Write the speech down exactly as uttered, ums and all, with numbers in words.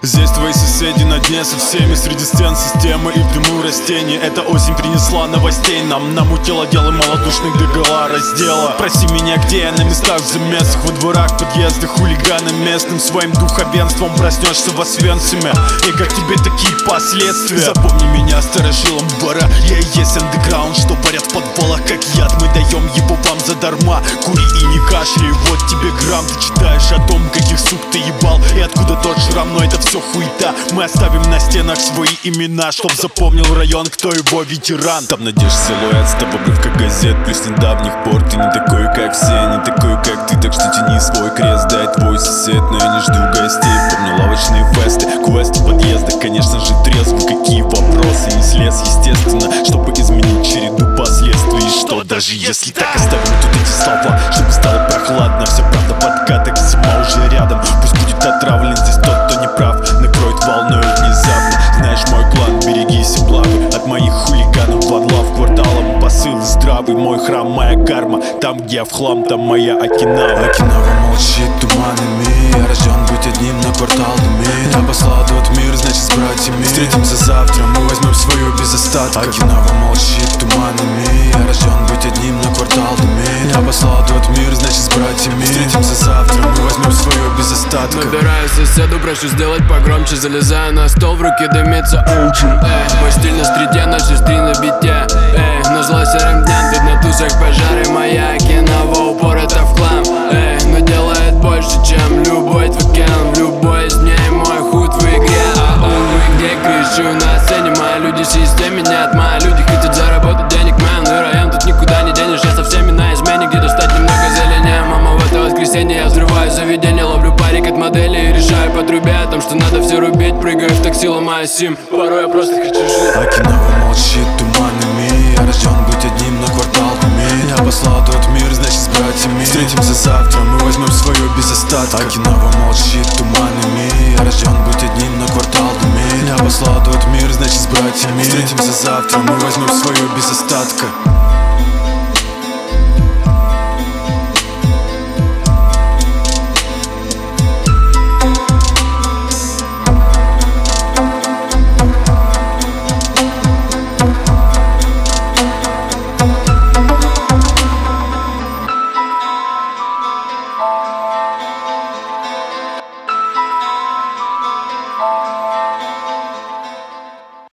Здесь твои соседи на дне со всеми, среди стен системы и в дыму растений. Эта осень принесла новостей нам, намутила дело малодушных догола раздела. Проси меня, где я, на местах в замесах, во дворах, подъездах, хулиганам местным. Своим духовенством проснешься в Освенциме, и как тебе такие последствия? Запомни меня старожилом двора, я и есть андеграунд, что парят в подвалах как яд. Мы даем его вам задарма, кури и не кашляй, вот тебе грамм. Ты читаешь о том, каких сук ты ебал и откуда тот шрам, но это все хуета. Мы оставим на стенах свои имена, чтоб запомнил район, кто его ветеран. Там найдешь силуэт, стоп обрывка газет, плюс недавних пор. Ты не такой, как все, не такой, как ты, так что тяни свой крест, дай твой сосед. Но я не жду гостей, помню лавочные фесты, квесты в подъездах, конечно же трезвый. Какие вопросы, не слез, естественно, чтобы изменить череду последствий. И что, даже если так оставим тут эти слова, чтобы стало прохладно, вся правда подкаток, зима уже рядом. Пусть будет отравлен здесь тот, кто не прав, накроет волной внезапно. Знаешь мой клан, берегись и благо от моих хулиганов, ванлав кварталом. Посыл здравый, мой храм, моя карма. Там, где я в хлам, там моя Окинава. Окинава молчит туманами, я рожден быть одним, на квартал дымит. Я послал тот мир, значит с братьями встретимся завтра, мы возьмем свое без остатка. Окинава молчит туманами, я рожден быть одним, на квартал дымит. Я послал тот мир, значит с братьями встретимся завтра, мы возьмем свое без остатка. Набираю соседу, прошу сделать погромче, залезаю на стол, в руки дымится оучен. Эй, мой стиль на стрите, наши стрим на бите. Эй, назло серым дням, тут на тусах пожары, моя Окинава упората в хлам. Эй, но делает больше, чем любой твой кем. В любой из дней мой худ в игре. А увы, где кричу на сцене, мои люди в системе нет. Мои люди хотят заработать денег, мэн, и район тут никуда не денешь. Я со всеми на измене, где достать немного зелени. Мама, в это воскресенье я взрываю заведение, ловлю парик от модели и решаю по трубе о том, что надо все рубить. Прыгаю в такси, ломаю сим, порой я просто хочу жить. Окинава молчит туманами, я рожден быть одним, на квартал дымит. Я послал тот мир, значит с братьями встретимся завтра, мы возьмем свое без остатка. Окинава молчит туманами, я рожден быть одним, на квартал дымит. Я послал тот мир, значит с братьями встретимся завтра, мы возьмем свое без остатка.